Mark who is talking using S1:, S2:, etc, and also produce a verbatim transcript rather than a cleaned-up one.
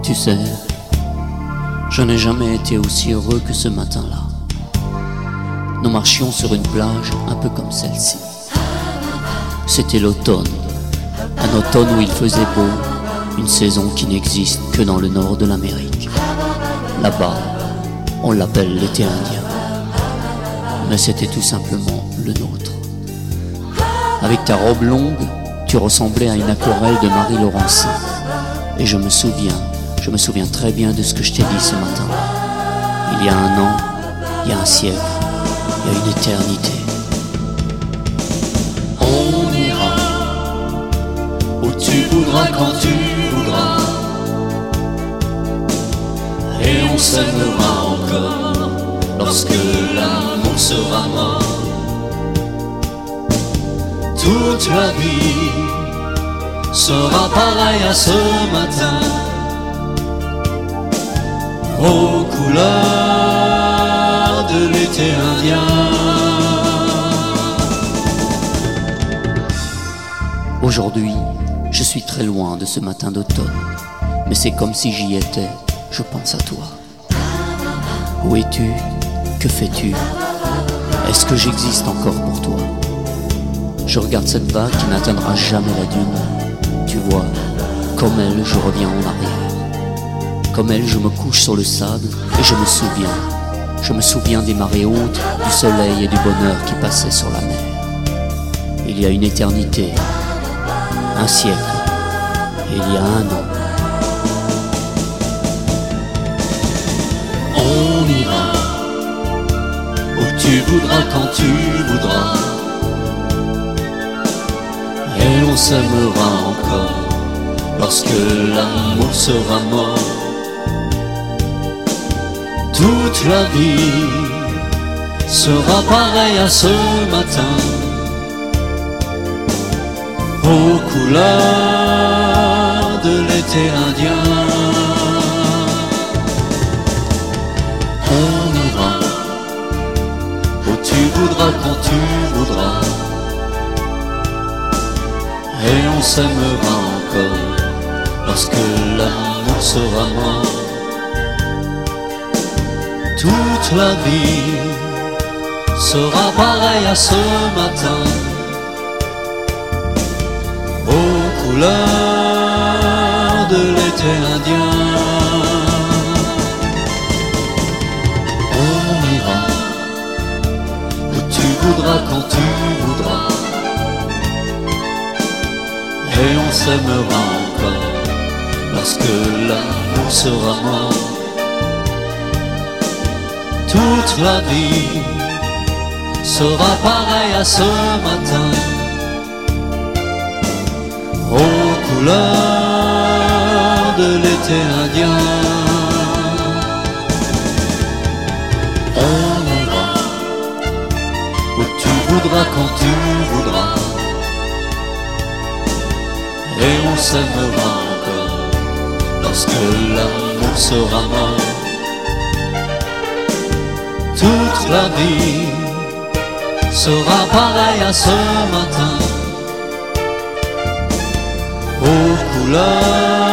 S1: Tu sais, je n'ai jamais été aussi heureux que ce matin-là. Nous marchions sur une plage un peu comme celle-ci. C'était l'automne, un automne où il faisait beau, une saison qui n'existe que dans le nord de l'Amérique. Là-bas, on l'appelle l'été indien. Mais c'était tout simplement le nôtre. Avec ta robe longue, tu ressemblais à une aquarelle de Marie Laurencin. Et je me souviens, je me souviens très bien de ce que je t'ai dit ce matin. Il y a un an, il y a un siècle, il y a une éternité.
S2: On ira où tu voudras quand tu voudras, et on s'aimera encore lorsque l'amour sera mort. Toute la vie sera pareille à ce matin, aux couleurs de l'été indien.
S1: Aujourd'hui, je suis très loin de ce matin d'automne, mais c'est comme si j'y étais, je pense à toi. Où es-tu? Que fais-tu? Est-ce que j'existe encore pour toi? Je regarde cette vague qui n'atteindra jamais la dune. Tu vois, comme elle, je reviens en arrière. Comme elle, je me couche sur le sable et je me souviens. Je me souviens des marées hautes, du soleil et du bonheur qui passaient sur la mer. Il y a une éternité, un siècle, et il y a un an.
S2: On ira où tu voudras quand tu voudras, et on s'aimera encore lorsque l'amour sera mort. Toute la vie sera pareille à ce matin, aux couleurs de l'été indien. On ira où tu voudras quand tu voudras, et on s'aimera encore lorsque l'amour sera mort. Toute la vie sera pareille à ce matin, aux couleurs de l'été indien. On ira où tu voudras quand tu voudras, et on s'aimera encore lorsque l'amour sera mort. Toute la vie sera pareille à ce matin, aux couleurs de l'été indien. On ira où tu voudras quand tu voudras, et on s'aimera encore lorsque l'amour sera mort. Toute la vie sera pareille à ce matin, aux couleurs